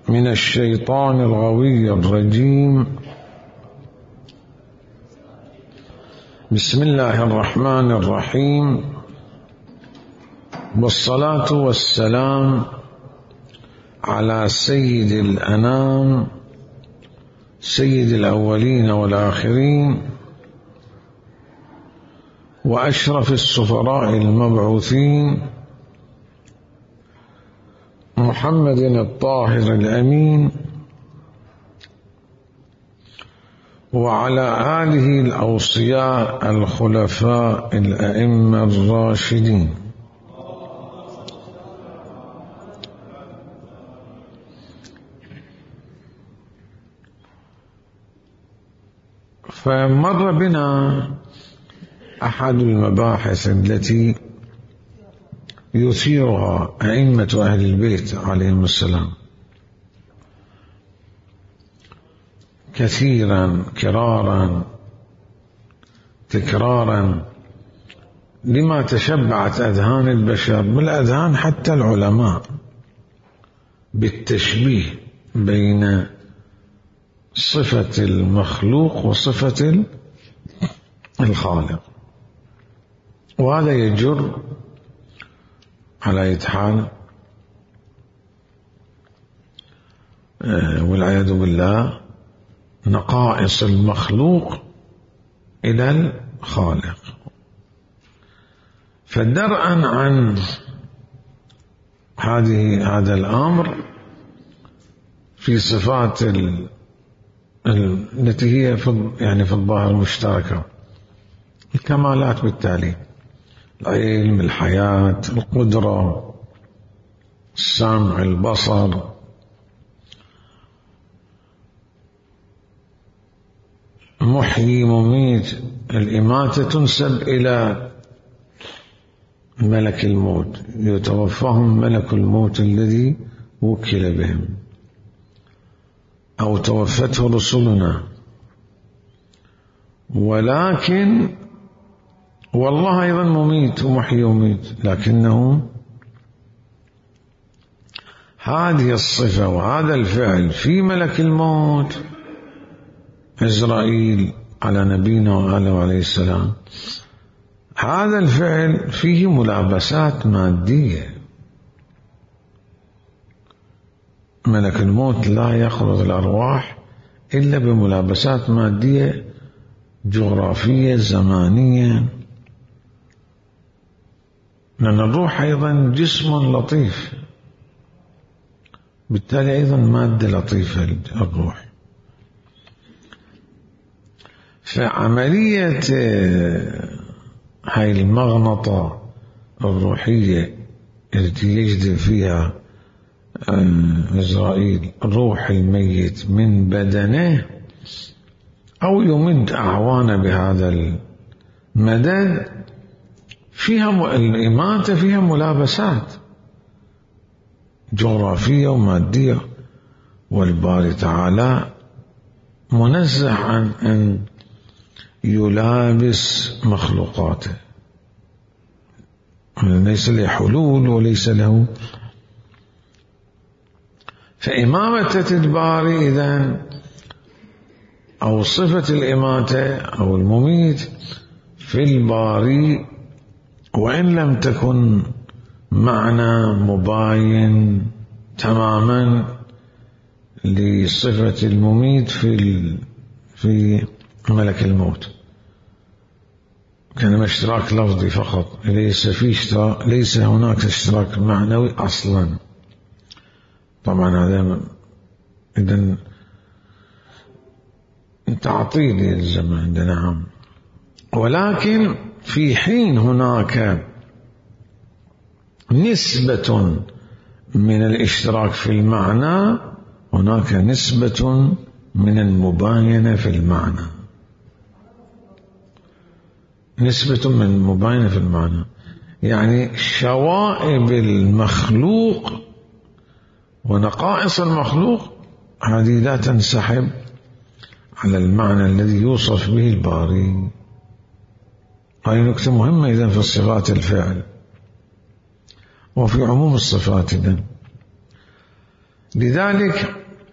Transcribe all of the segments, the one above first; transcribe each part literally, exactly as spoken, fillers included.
من الشيطان الغوي الرجيم. بسم الله الرحمن الرحيم، والصلاة والسلام على سيد الأنام سيد الأولين والآخرين وأشرف السفراء المبعوثين محمد الطاهر الأمين وعلى آله الأوصياء الخلفاء الأئمة الراشدين. فمر بنا أحد المباحث التي يثيرها أئمة أهل البيت عليهم السلام كثيرا كرارا تكرارا لما تشبعت أذهان البشر، بالأذهان حتى العلماء، بالتشبيه بين صفة المخلوق وصفة الخالق، وهذا يجر على أي حال والعياذ بالله نقائص المخلوق إلى الخالق. فدرءا عن هذه هذا الأمر في صفات ال... التي هي في يعني في الظاهر مشتركة، الكمالات بالتالي، العلم، الحياة، القدرة، السمع، البصر، محيي مميت. الإماتة تنسب إلى ملك الموت، يتوفاهم ملك الموت الذي وكل بهم، أو توفته رسلنا. ولكن والله أيضا مميت ومحيي وميت، لكنه هذه الصفة وهذا الفعل في ملك الموت إسرائيل على نبينا وآله عليه السلام، هذا الفعل فيه ملابسات مادية. ملك الموت لا يخرج الأرواح إلا بملابسات مادية جغرافية زمانية، لأن الروح أيضا جسم لطيف، بالتالي أيضا مادة لطيفة الروح. فعملية هاي المغنطة الروحية التي يجذب فيها إسرائيل روح الميت من بدنه أو يمد أعوانه بهذا المدد، فيها الإماتة فيها ملابسات جغرافية ومادية، والباري تعالى منزه عن أن يلابس مخلوقاته، ليس له حلول وليس له. فإمامة الباري إذن أو صفة الإماتة أو المميت في الباري، وإن لم تكن معنى مباين تماما لصفة المميت في في ملك الموت، كان اشتراك لفظي فقط، ليس في اشتراك، ليس هناك اشتراك معنوي أصلا. طبعا هذا إذن تعطيل يلزم عندنا عام، ولكن في حين هناك نسبة من الاشتراك في المعنى، هناك نسبة من المباينة في المعنى، نسبة من المباينة في المعنى، يعني شوائب المخلوق ونقائص المخلوق هذه لا تنسحب على المعنى الذي يوصف به الباري. هذه نكتة مهمة إذن في الصفات الفعل وفي عموم الصفات إذن. لذلك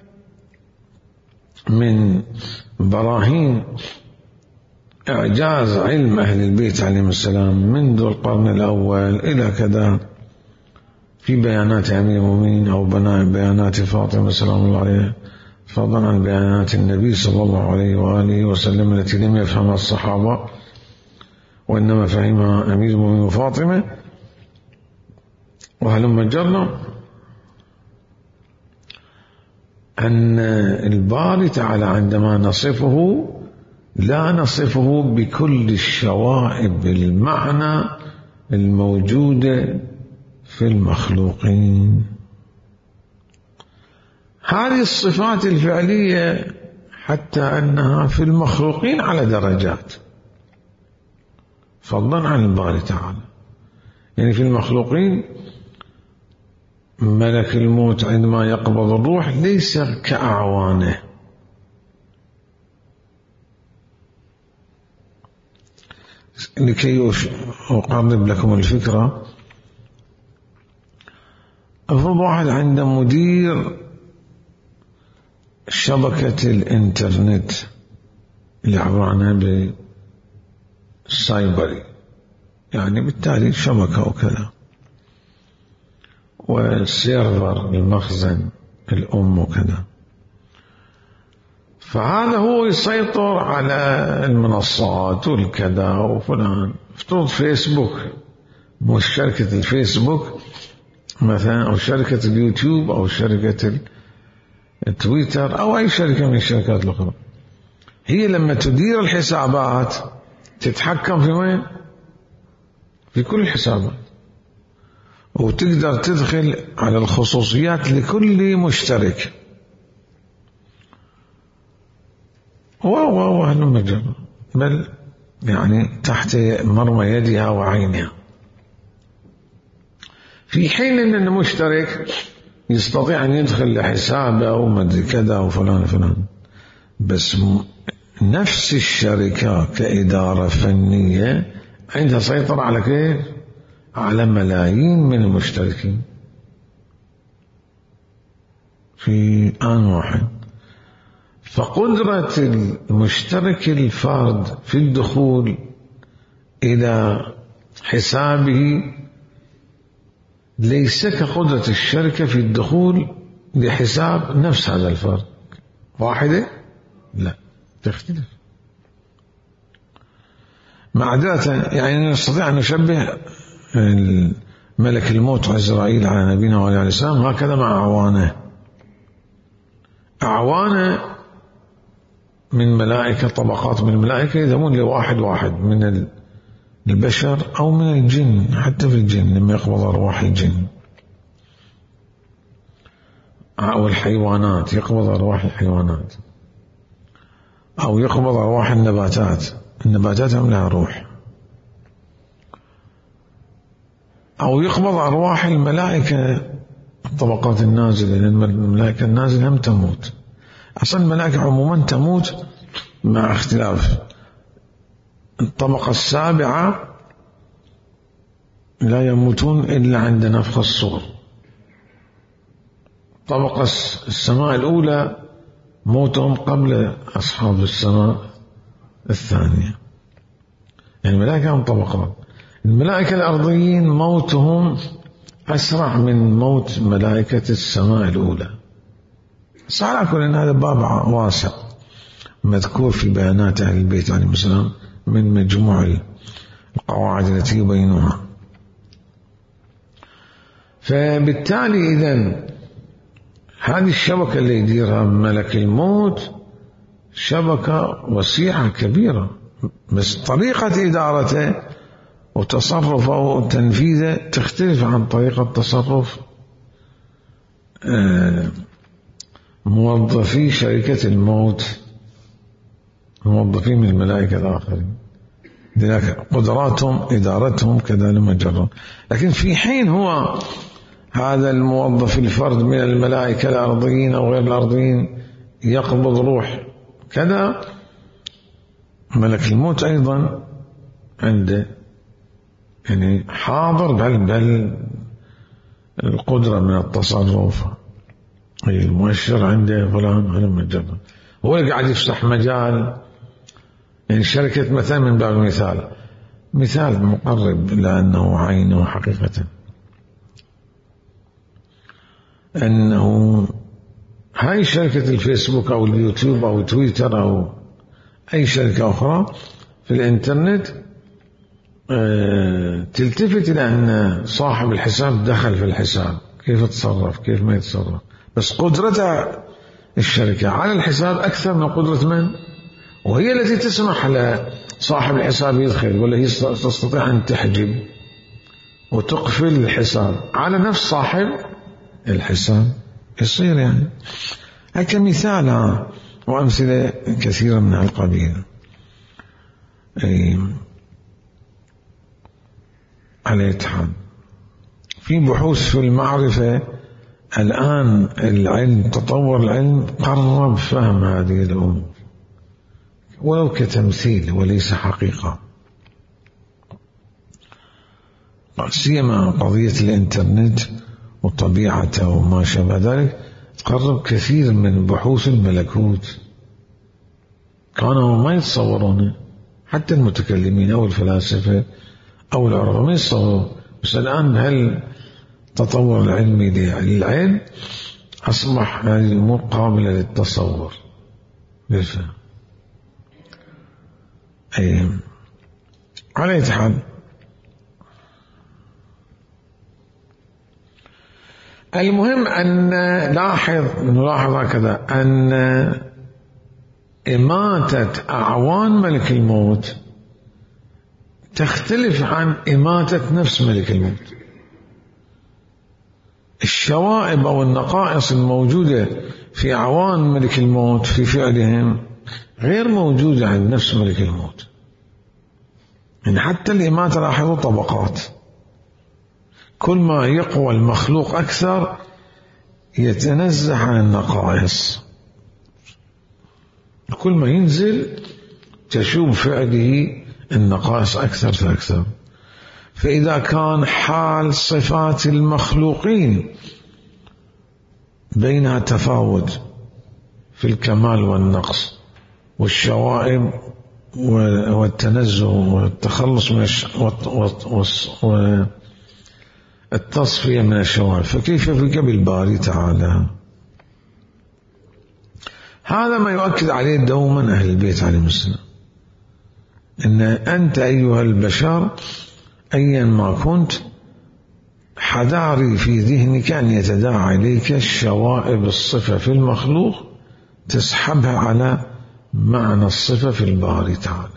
من براهين إعجاز علم أهل البيت عليهم السلام منذ القرن الأول إلى كذا في بيانات أمير المؤمنين أو بيانات فاطمة سلام الله عليها، فضلا عن بيانات النبي صلى الله عليه وآله وسلم التي لم يفهمها الصحابة وإنما فهمها أمير المؤمنين فاطمة وهلم جرنا، أن الباري تعالى عندما نصفه لا نصفه بكل الشوائب المعنى الموجودة في المخلوقين. هذه الصفات الفعلية حتى أنها في المخلوقين على درجات فضلا عن الباري تعالى. يعني في المخلوقين ملك الموت عندما يقبض الروح ليس كأعوانه، لكي أقرب لكم الفكرة. أفرض واحد عنده مدير شبكة الإنترنت اللي عبارة عنها بالسايبري، يعني بالتالي شبكة وكذا، والسيرفر المخزن الأم وكذا، فهذا هو يسيطر على المنصات والكذا وفلان. افترض فيسبوك، مش شركة الفيسبوك مثلا أو شركة اليوتيوب أو شركة التويتر أو أي شركة من الشركات الأخرى، هي لما تدير الحسابات تتحكم في وين؟ في كل الحسابات، وتقدر تدخل على الخصوصيات لكل مشترك وهو أهل المجال، بل يعني تحت مرمى يدها وعينها، في حين أن المشترك يستطيع أن يدخل لحسابه ومدري كذا وفلان فلان. بس نفس الشركة كإدارة فنية عندها سيطرة على كيف؟ على ملايين من المشتركين في آن واحد. فقدرة المشترك الفرد في الدخول إلى حسابه ليس كقدرة الشركة في الدخول لحساب نفس هذا الفرد. واحدة؟ لا، تختلف. معدلة يعني نستطيع أن نشبه ملك الموت عزرائيل على نبينا وعليه السلام هكذا مع أعوانه. أعوانه من ملائكة، طبقات من الملائكة يذهبون لواحد واحد من البشر أو من الجن، حتى في الجن لما يقبض أرواح الجن أو الحيوانات، يقبض أرواح الحيوانات، أو يقبض أرواح النباتات، النباتات هم لها روح، أو يقبض أرواح الملائكة الطبقات النازلة، لأن الملائكة النازلة هم تموت. أصلا الملائكة عموما تموت مع اختلاف. الطبقة السابعة لا يموتون إلا عند نفخ الصور. طبقة السماء الأولى موتهم قبل أصحاب السماء الثانية. يعني الملائكة هم طبقات. الملائكة الأرضيين موتهم أسرع من موت ملائكة السماء الأولى. صار كل إن هذا باب واسع مذكور في بيانات أهل البيت عليهم السلام من مجموع القواعد التي يبينها. فبالتالي إذن هذه الشبكة اللي يديرها ملك الموت شبكة وسيعة كبيرة، بس طريقة إدارته وتصرفه وتنفيذه تختلف عن طريقة تصرف موظفي شركة الموت، موظفين من الملائكة الآخرين، لذلك قدراتهم إدارتهم كذا لمجرد. لكن في حين هو هذا الموظف الفرد من الملائكة الأرضيين أو غير الأرضيين يقبض روح كذا، ملك الموت أيضا عنده يعني حاضر بل بل القدرة من التصرف المؤشر عنده فلان هذا مجرد، هو قاعد يفتح مجال. يعني شركة مثلا من باب المثال، مثال مقرب لأنه عينه حقيقة، أنه هاي شركة الفيسبوك أو اليوتيوب أو تويتر أو أي شركة أخرى في الإنترنت تلتفت إلى أن صاحب الحساب دخل في الحساب، كيف تصرف كيف ما يتصرف، بس قدرة الشركة على الحساب أكثر من قدرة من؟ وهي التي تسمح لصاحب الحساب يدخل، ولا هي تستطيع أن تحجب وتقفل الحساب على نفس صاحب الحساب. يصير يعني هكذا مثال وأمثلة كثيرة من القبيل. أي على يتحد في بحوث في المعرفة الآن، العلم تطور العلم قرب فهم هذه الأمور ولو كتمثيل وليس حقيقة، سيما قضية الإنترنت وطبيعته وما شابه ذلك قرب كثير من بحوث الملكوت كانوا ما يتصورون، حتى المتكلمين أو الفلاسفة أو العلماء ما يتصورون. بس الآن هل تطور العلمي للعلم أصبح هذه الأمور قابلة للتصور بالفهم. أي على يتحال المهم أن نلاحظ نلاحظ هكذا أن إماتة أعوان ملك الموت تختلف عن إماتة نفس ملك الموت. الشوائب أو النقائص الموجودة في أعوان ملك الموت في فعلهم غير موجودة عند نفس ملك الموت. يعني حتى الإماتة لاحظوا طبقات، كل ما يقوى المخلوق أكثر يتنزه عن النقائص، كل ما ينزل تشوب فعله النقائص أكثر فأكثر. فإذا كان حال صفات المخلوقين بينها تفاوت في الكمال والنقص والشوائب والتنزه والتخلص من والتصفية من الشوائب، فكيف في قبل الباري تعالى؟ هذا ما يؤكد عليه دوما أهل البيت عليهم السلام، إن أنت أيها البشر أيا ما كنت حذاري في ذهنك أن يتداعى إليك الشوائب الصفة في المخلوق تسحبها على معنى الصفة في الباري تعالى.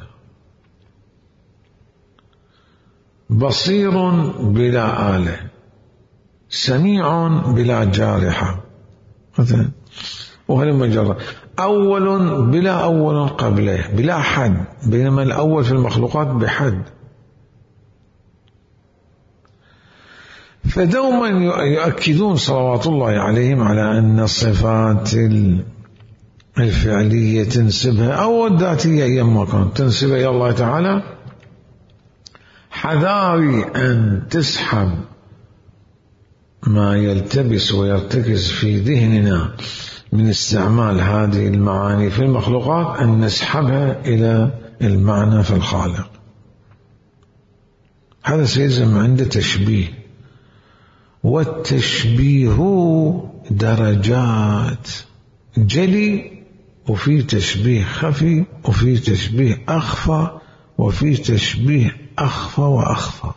بصير بلا آلة، سميع بلا جارحة مثلا، وهل مجرد أول بلا أول قبله بلا حد، بينما الأول في المخلوقات بحد. فدوما يؤكدون صلوات الله عليهم على أن الصفات الفعلية تنسبها أو الذاتية أيما كانت تنسبها إلى الله تعالى، حذاري أن تسحب ما يلتبس ويرتكز في ذهننا من استعمال هذه المعاني في المخلوقات أن نسحبها إلى المعنى في الخالق. هذا سيلزم عنده تشبيه، والتشبيه درجات، جلي وفي تشبيه خفي وفي تشبيه أخفى وفي تشبيه أخفى وأخفى.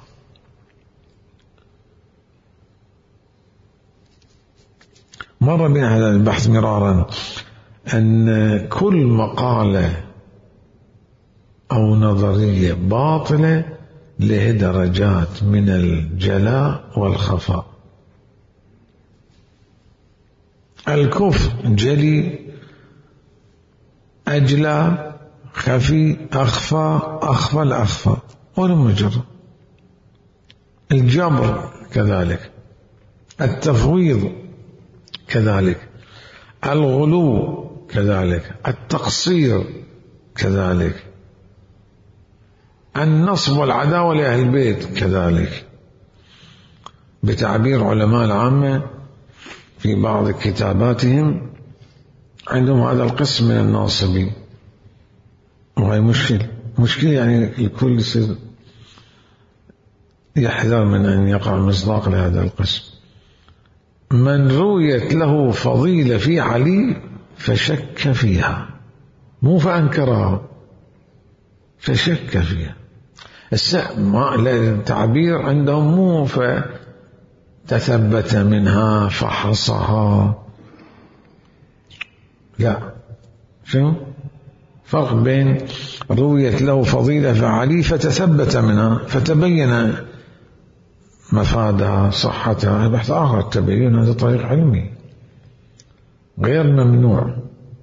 مر بنا هذا البحث مرارا أن كل مقالة أو نظرية باطلة له درجات من الجلاء والخفاء. الكفر جلي، أجلى، خفي، أخفى، أخفى الأخفى ولا مجرد. الجبر كذلك، التفويض كذلك، الغلو كذلك، التقصير كذلك، النصب والعداوة لأهل البيت كذلك. بتعبير علماء العامة في بعض كتاباتهم عندهم هذا القسم من الناصبي، وهي مشكلة مشكلة يعني الكل يصير يحذر من أن يقع مصداق لهذا القسم. من رويت له فضيلة في علي فشك فيها، مو فأنكرها، فشك فيها. التعبير عندهم مو فتثبت منها فحصها، لا. شنو فرق بين رويت له فضيلة في علي فتثبت منها فتبين مفادها صحتها، بحث آخر. التبين هذا طريق علمي غير ممنوع.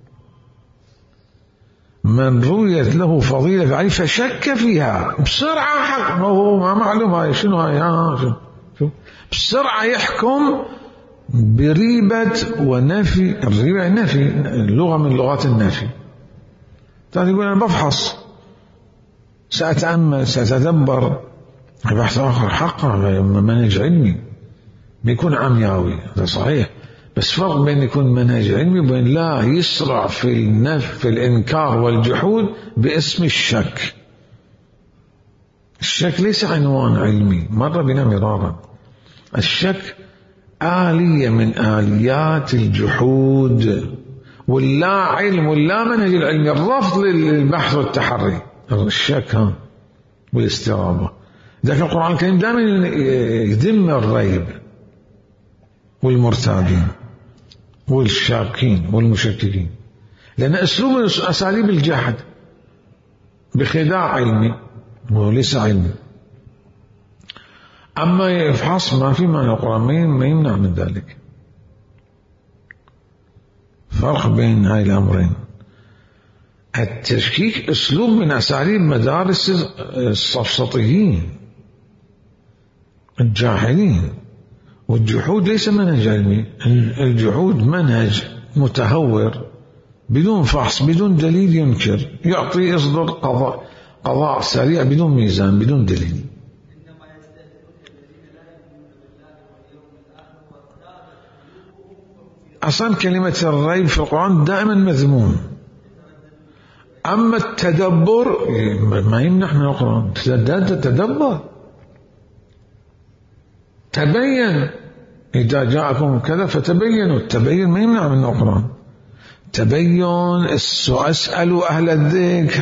من رويت له فضيلة في علي فشك فيها بسرعة، حق هو ما معلوم هاي شنو هاي، شو بسرعة يحكم بريبة ونفي. الريبة النفي، اللغة من لغات النفي. تاني يقول أنا بفحص، سأتأمل، سأتدبر، بحث آخر. حقا منهج علمي بيكون عمياوي، هذا صحيح، بس فرق بين يكون منهج علمي وبين لا يسرع في النف في الإنكار والجحود باسم الشك. الشك ليس عنوان علمي، مر بنا مرارا. الشك آلية من آليات الجحود واللا علم واللا منهج العلمي، الرفض للبحث والتحري، الشك ها والاسترابة. لكن القرآن الكريم دائما يذم الريب والمرتابين والشاكين والمشككين، لأن أسلوب من أساليب الجحد بخداع علمي وليس علمي. أما يفحص ما في معنى القرآن ما يمنع من ذلك. فرق بين هاي الأمرين. التشكيك أسلوب من أساليب مدارس السفسطيين الجاهلين، والجحود ليس منهج علمي. الجحود منهج متهور بدون فحص، بدون دليل ينكر، يعطي يصدر قضاء قضاء سريع بدون ميزان بدون دليل. أصلا كلمة الريب في القرآن دائما مذموم. أما التدبر ما يمنع من القرآن، تدبر تبين، إذا جاءكم كذا فتبينوا. التبين ما يمنع من القرآن. تبين، اسألوا أهل الذكر،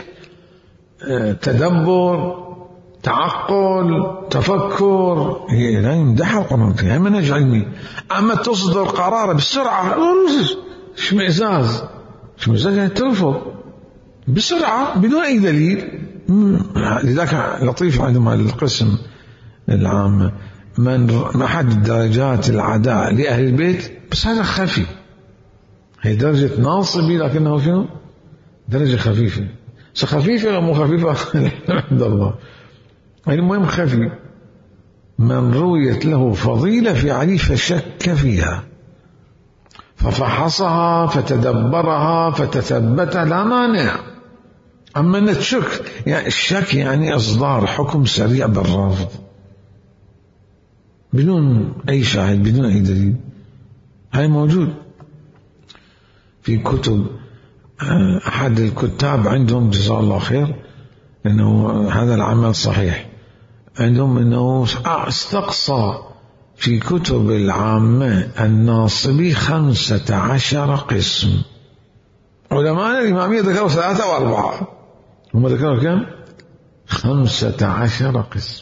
تدبر، تعقل، تفكر، هي لا يمدحها القرآن، هي منهج علمي. أما تصدر قرار بسرعة، اشمئزاز، اشمئزاز يعني ترفض بسرعة بدون أي دليل. لذلك لطيف عندما القسم العام من أحد درجات العداء لأهل البيت، بس هذا خفي، هي درجة ناصبي لكنه شنو درجة خفيفة. خفيفة أو مو خفيفة عند الله، المهم خفي. من رويت له فضيلة في علي فشك فيها ففحصها فتدبرها فتثبت، لا مانع. أما نتشك يعني الشك يعني إصدار حكم سريع بالرفض بدون أي شاهد بدون أي دليل. هاي موجود في كتب أحد الكتاب عندهم جزاه الله خير أنه هذا العمل صحيح عندهم، أنه استقصى في كتب العامة الناصبي خمسة عشر قسم. علماء الإمامية ذكروا ثلاثة وأربعة، هم ذكروا كم؟ خمسة عشر قسم.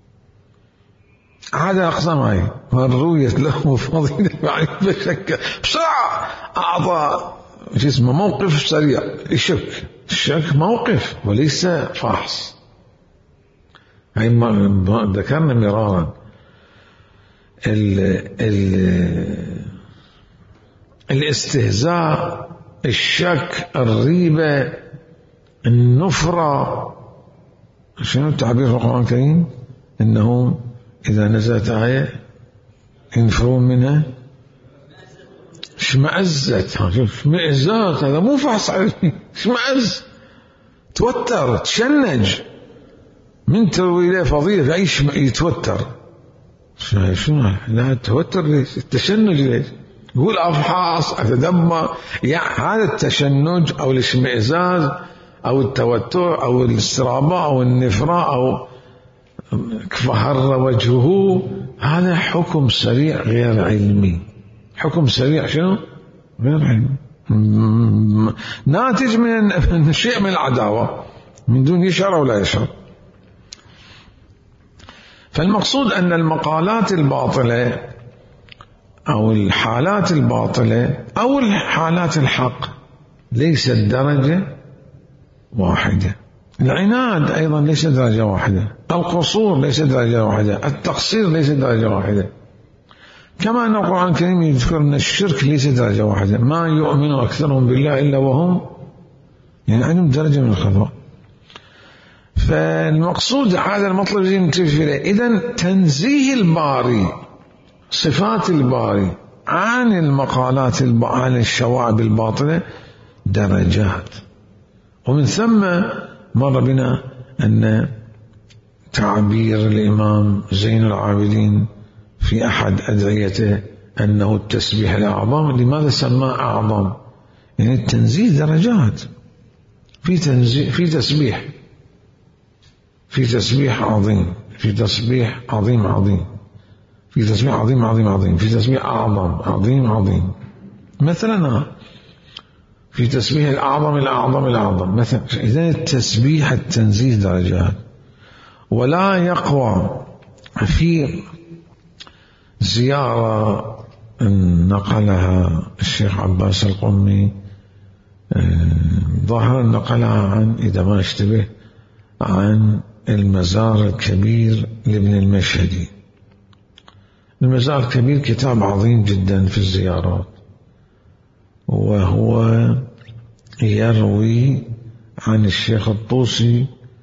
هذا أقسام هاي. من رويت له فضيلة فشك بسرعة أعطى شو اسمه موقف سريع. الشك الشك موقف وليس فحص. هاي ذكرنا مرارا. ال ال الاستهزاء، الشك، الريبة، النفرة. شنو التعبير في القرآن الكريم؟ إنه إذا نزلت آية ينفرون منها اشمأزت. اشمئزات هذا مو فحص علمي، اشمأز، توتر، تشنج. من تروي له فضيلة فعيش يتوتر. شنو لا التوتر ليش؟ التشنج ليش؟ يقول أفحص أتدمر، يعني هذا التشنج أو الاشمئزاز أو التوتر أو الاسترابة أو النفرة أو فهر وجهه، هذا حكم سريع غير علمي. حكم سريع شنو؟ غير علمي، ناتج من شيء من العداوة من دون يشعر أو لا يشعر. فالمقصود أن المقالات الباطلة أو الحالات الباطلة أو الحالات الحق ليست درجة واحدة. العناد أيضا ليس درجة واحدة، القصور ليس درجة واحدة، التقصير ليس درجة واحدة. كما أن القرآن الكريم يذكر أن الشرك ليس درجة واحدة، ما يؤمن أكثرهم بالله إلا وهم يعني عندهم درجة من الخطأ. فالمقصود هذا المطلب الذي ننتبه إليه. إذن تنزيه الباري، صفات الباري عن المقالات عن الشوائب الباطلة درجات. ومن ثم مر بنا أن تعبير الإمام زين العابدين في أحد أدعيته أنه التسبيح الأعظم. لماذا سماه أعظم؟ يعني التنزيه درجات، في تنزيه، في تسبيح، في تسبيح عظيم، في تسبيح عظيم عظيم، في تسبيح عظيم عظيم عظيم، في تسبيح أعظم عظيم عظيم. مثلا في تسبيح الأعظم الأعظم الأعظم مثلا. إذن التسبيح التنزيه درجات. ولا يقوى في زيارة نقلها الشيخ عباس القمي، ظاهرا نقلها عن إذا ما اشتبه عن المزار الكبير لابن المشهدي. المزار الكبير كتاب عظيم جدا في الزيارات، وهو يروي عن الشيخ الطوسي،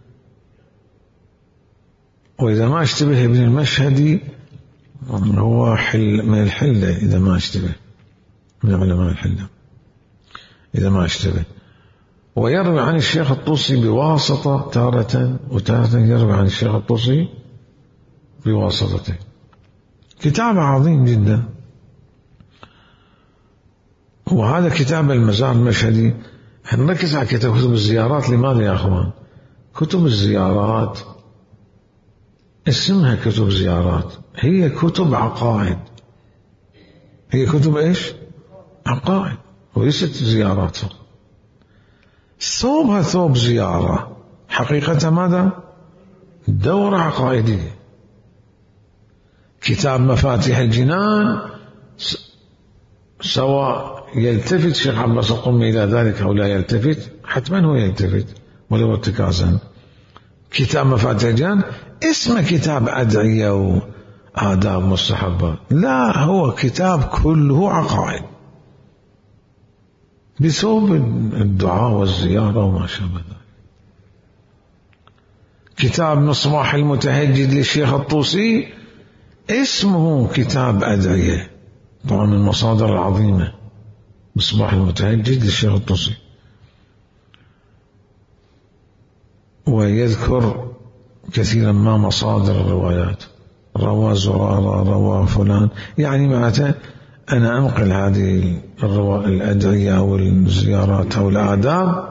وإذا ما اشتبه ابن المشهدي هو حل من الحلة، إذا ما اشتبه من علماء الحلة إذا ما اشتبه. ويروي عن الشيخ الطوسي بواسطة تارة، وتارة يروي عن الشيخ الطوسي بواسطته. كتاب عظيم جدا. وهذا كتاب المزار المشهدي. نركز على كتاب كتب الزيارات. لماذا يا أخوان؟ كتب الزيارات اسمها كتب زيارات، هي كتب عقائد. هي كتب إيش؟ عقائد، وليست زيارات فقط. ثوبها ثوب زيارة، حقيقة ماذا؟ دورة عقائدية. كتاب مفاتيح الجنان سواء يلتفت الشيخ عباس القمي إلى ذلك أو لا يلتفت، حتما هو يلتفت ولو ارتكازا. كتاب مفاتيح الجنان اسمه كتاب أدعية وآداب مستحبات، لا، هو كتاب كله عقائد بثوب الدعاء والزيارة وما شابه ذلك. كتاب مصباح المتهجد للشيخ الطوسي اسمه كتاب أدعية، طبعا من المصادر العظيمة، مصباح المتهجد للشيخ الطوسي. ويذكر كثيرا ما مصادر الروايات، روى زرارة، روى فلان، يعني معناته أنا أنقل هذه الأدعية والزيارات أو الآداب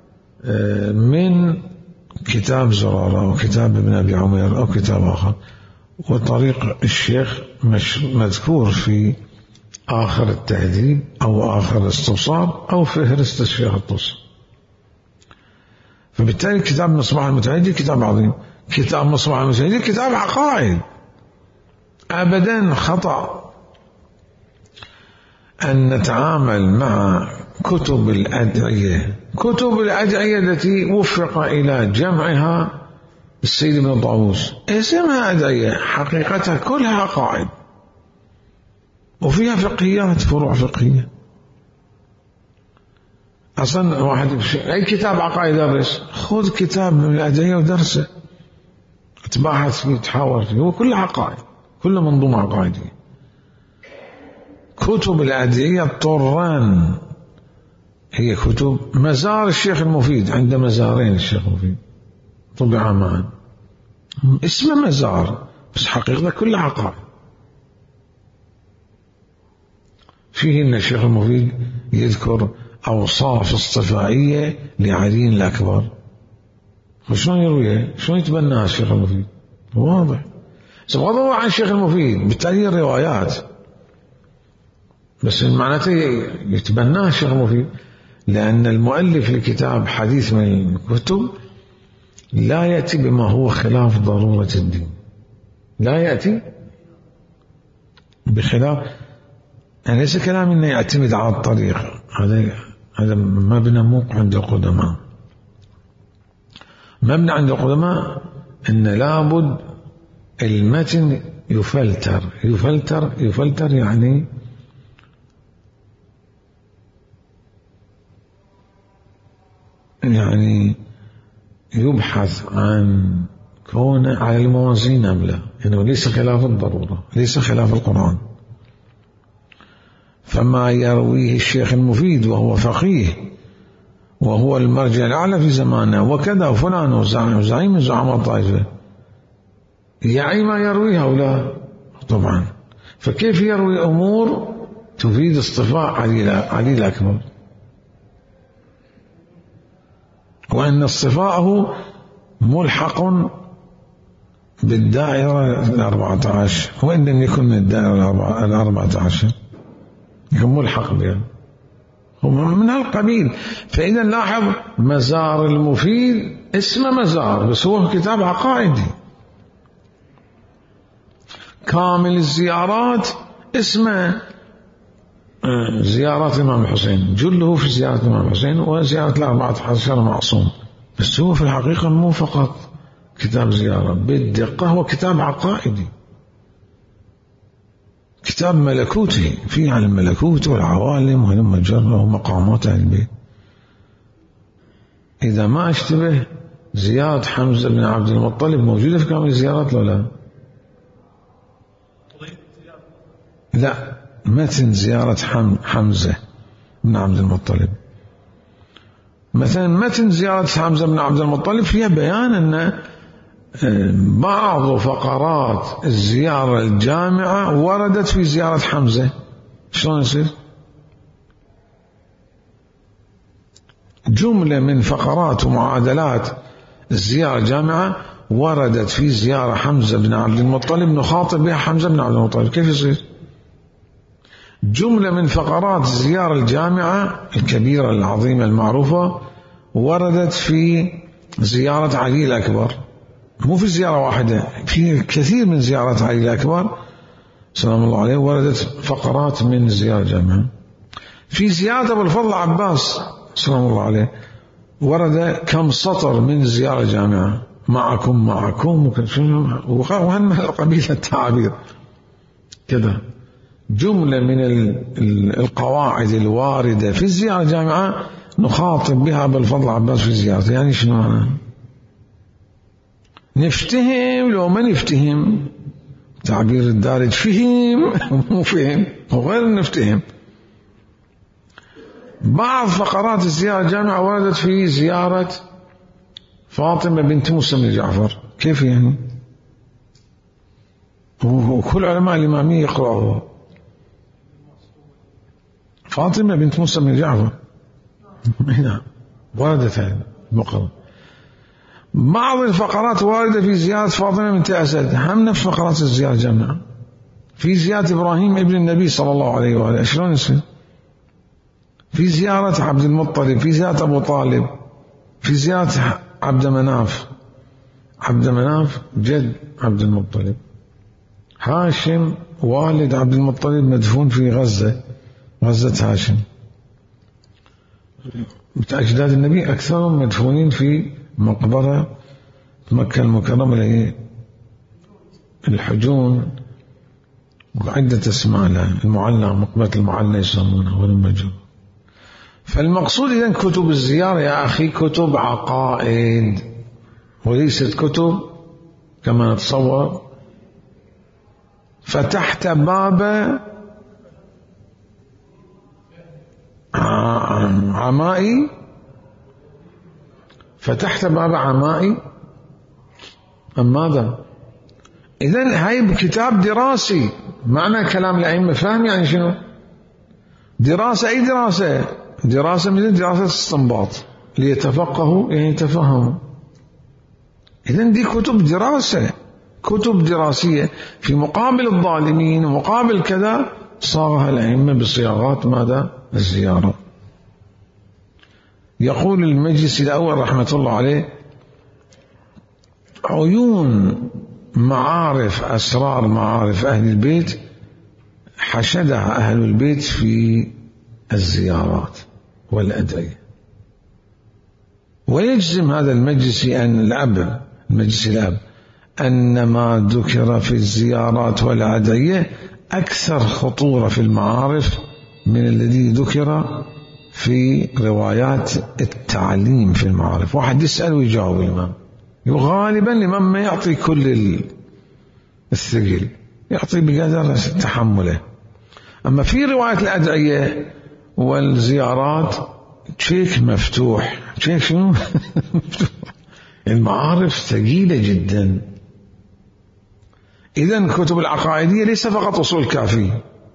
من كتاب زرارة أو كتاب ابن أبي عمير أو كتاب آخر. وطريق الشيخ مذكور في آخر التهذيب أو آخر الاستبصار أو فهرست الشيخ الطوسي. فبالتالي كتاب مصباح المتهجد كتاب عظيم. كتاب مصباح المتهجد كتاب عقائد. أبدا خطأ أن نتعامل مع كتب الأدعية، كتب الأدعية التي وفق إلى جمعها السيد ابن طاووس، اسمها أدعية، حقيقتها كلها عقائد وفيها فقهيات، فروع فقهية. أصلا واحد أي كتاب عقائد درس، خذ كتاب من الأدعية ودرسه، تباحث فيه، تحاور فيه، هو كله عقائد، كله منظومة عقائدية. كتب الأدعية الطران هي كتب مزار الشيخ المفيد، عنده مزارين الشيخ المفيد طبعا معا، اسمه مزار بس حقيقة كلها عقائد. فيه أن الشيخ المفيد يذكر أوصاف اصطفائية لعلي الأكبر، وشلون يرويها؟ شلون يتبناها الشيخ المفيد؟ واضح. بغض النظر عن الشيخ المفيد بالتالي الروايات، بس معناته يتبناها الشيخ المفيد، لأن المؤلف لكتاب حديث من الكتب لا يأتي بما هو خلاف ضرورة الدين، لا يأتي بخلاف، يعني ليس كلام إنه يعتمد على الطريق، هذا هذا مبنى مو عند القدماء. مبنى عند القدماء إن لابد المتن يفلتر يفلتر يفلتر يعني يعني يبحث عن كونه على الموازين أم لا، إنه ليس خلاف الضرورة، ليس خلاف القرآن. فما يرويه الشيخ المفيد وهو فقيه وهو المرجع الأعلى في زمانه وكذا وفلان وزعيم من زعماء الطائفة، يعي ما يرويه أو لا؟ طبعا. فكيف يروي أمور تفيد اصطفاء علي الأكبر، وأن اصطفاءه ملحق بالدائرة الأربعة عشر، وإن لم يكن من الدائرة الأربعة عشر يكون ملحق بها، هو من هالقبيل. فإذا لاحظ مزار المفيد اسمه مزار، بس هو كتاب عقائدي. كامل الزيارات اسمه زيارات الإمام الحسين، جله في زيارة الإمام الحسين وزيارة الأربعة عشر معصوم، بس هو في الحقيقة مو فقط كتاب زيارة، بالدقة هو كتاب عقائدي، كتاب ملكوتي فيه عن الملكوت والعوالم والمجرة ومقامات أهل البيت. إذا ما اشتبه زيارة حمزة بن عبد المطلب موجودة في كامل الزيارات لو لا؟ لا، متن زيارة حمزة بن عبد المطلب، مثلا متن زيارة حمزة بن عبد المطلب فيها بيان أن بعض فقرات الزيارة الجامعة وردت في زيارة حمزة. شلون يصير؟ جملة من فقرات ومعادلات الزيارة الجامعة وردت في زيارة حمزة بن عبد المطلب نخاطب بها حمزة بن عبد المطلب، كيف يصير؟ جملة من فقرات الزيارة الجامعة الكبيرة العظيمة المعروفة وردت في زيارة علي الأكبر، مو في زيارة واحدة، في كثير من زيارات علي الأكبر سلام الله عليه وردت فقرات من زيارة الجامعة. في زيارة أبو الفضل عباس سلام الله عليه ورد كم سطر من زيارة الجامعة، معكم معكم وهن قبيل التعابير كذا. جملة من القواعد الواردة في الزيارة الجامعة نخاطب بها أبو الفضل عباس في زيارته. يعني شنو معنى؟ نفتهم لو ما نفتهم، تعبير الدارج فهم مو فهم وغير نفتهم. بعض فقرات الزيارة الجامعة وردت في زيارة فاطمة بنت موسى بن جعفر، كيف يعني؟ وكل علماء الإمامية يقرأوها، فاطمة بنت موسى بن جعفر هنا وردت هذه المقرر. بعض الفقرات واردة في زيارة فاطمة بنت أسد، هم نفس فقرات الزيارة الجامعة. في زيارة إبراهيم ابن النبي صلى الله عليه وآله، شلون يصير؟ في زيارة عبد المطلب، في زيارة أبو طالب، في زيارة عبد مناف، عبد مناف جد عبد المطلب، هاشم والد عبد المطلب مدفون في غزة، غزة هاشم. أجداد النبي أكثرهم مدفونين في مقبرة مكة المكرمة اللي هي الحجون، وعدة اسماء لها، المعلى، مقبرة المعلى يسمونها والمجون. فالمقصود إذن كتب الزيارة يا أخي كتب عقائد وليست كتب كما نتصور. فتحت باب عمائي، فتحت باب عمائي أم ماذا؟ إذن هاي بكتاب دراسي، معنى كلام الأئمة فاهم يعني شنو؟ دراسة أي دراسة، دراسة مثل دراسة استنباط، ليتفقهوا يعني يتفهموا. إذن دي كتب دراسة، كتب دراسية في مقابل الظالمين ومقابل كذا صاغها الأئمة بصياغات ماذا؟ الزيارة. يقول المجلس الأول رحمة الله عليه: عيون معارف أسرار معارف أهل البيت حشدها أهل البيت في الزيارات والأدعية. ويجزم هذا المجلس أن الأب المجلس الأب أن ما ذكر في الزيارات والأدعية أكثر خطورة في المعارف من الذي ذكر في روايات التعليم في المعارف. واحد يسأل ويجاوب الإمام، غالبا الإمام ما يعطي كل الثقل، يعطي بقدر تحمله. أما في رواية الأدعية والزيارات شيك مفتوح، شيك شنو مفتوح. المعارف ثقيلة جدا. إذن كتب العقائدية ليس فقط أصول كافي،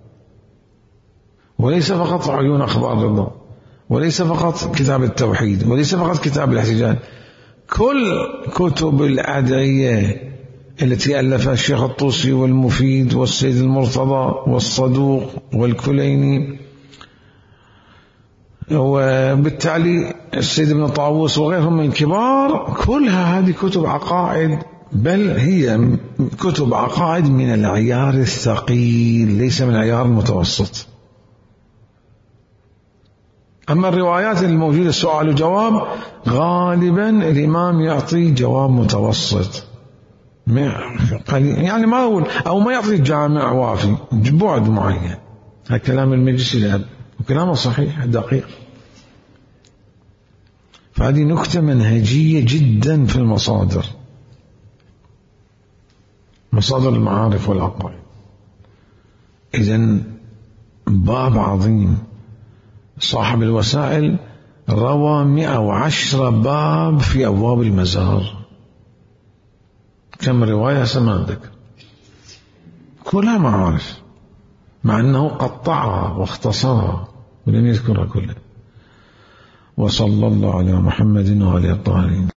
وليس فقط عيون أخبار الرضا، وليس فقط كتاب التوحيد، وليس فقط كتاب الاحتجاج. كل كتب الأدعية التي ألفها الشيخ الطوسي والمفيد والسيد المرتضى والصدوق والكليني، وبالتالي السيد ابن طاووس وغيرهم من الكبار، كلها هذه كتب عقائد، بل هي كتب عقائد من العيار الثقيل ليس من العيار المتوسط. أما الروايات الموجودة سؤال وجواب غالبا الإمام يعطي جواب متوسط، يعني ما أقول أو ما يعطي جامع وافي، بعد معين. هذا كلام المجلس الأب وكلامه صحيح دقيق. فهذه نكتة منهجية جدا في المصادر، مصادر المعارف والعقائد. إذن باب عظيم. صاحب الوسائل روى مئة وعشرة باب في أبواب المزار. كم رواية سمعتك؟ كلها معارف، مع أنه قطعها واختصرها ولم يذكرها كلها. وصلى الله على محمد وعلى الطاهرين.